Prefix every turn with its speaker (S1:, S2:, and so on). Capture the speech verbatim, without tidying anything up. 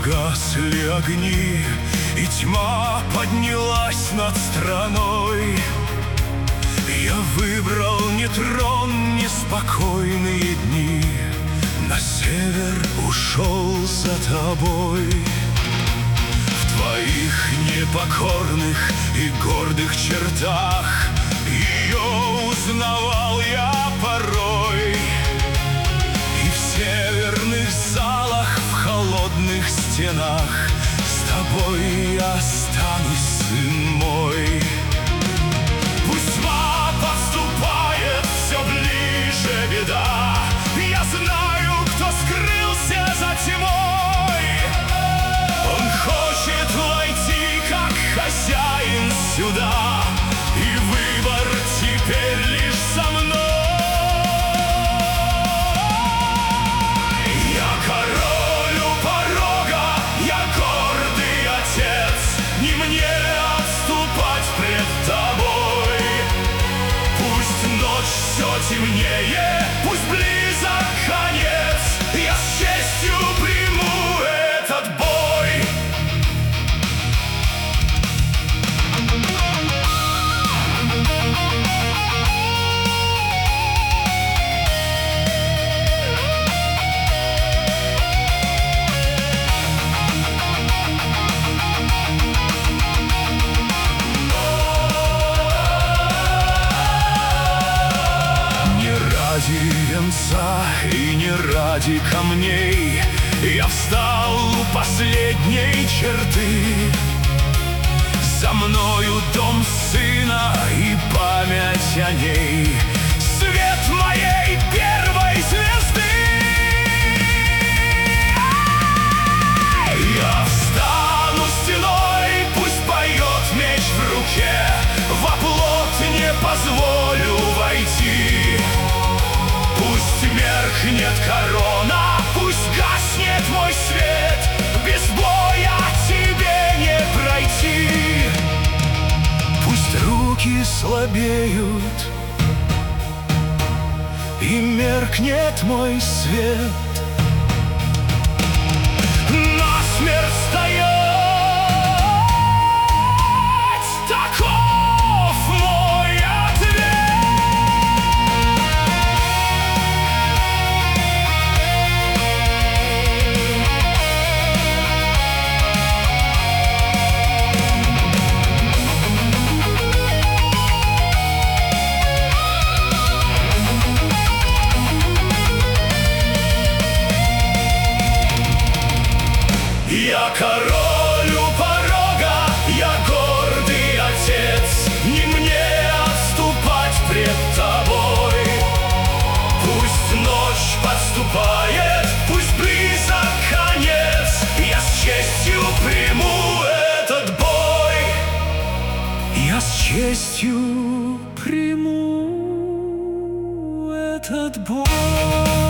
S1: Погасли огни, и тьма поднялась над страной. Я выбрал не трон, не спокойные дни, на север ушел за тобой. В твоих непокорных и гордых чертах ее узнавал я порой. И в северных залах, в холодных стенах с тобой я останусь, сын мой. Пусть тьма подступает, все ближе беда, я знаю, кто скрылся за тьмой. Он хочет войти, как хозяин, сюда, и выбор теперь лишь за мной. Я король у порога, я гордый отец, не мне отступать пред тобой. Пусть ночь все темнее, пусть близок конец, я с честью приму этот бой. Ради венца и не ради камней я встал у последней черты. За мною дом сына и память о ней, свет моей первой звезды. Я встану стеной, пусть поет меч в руке, во плоть не позволю войти. Пусть меркнет корона, пусть гаснет мой свет, без боя тебе не пройти. Пусть руки слабеют и меркнет мой свет, насмерть стоять, таков мой ответ. Я король у порога, я гордый отец, не мне отступать пред тобой. Пусть ночь подступает, пусть близок конец, я с честью приму этот бой. Я с честью приму этот бой.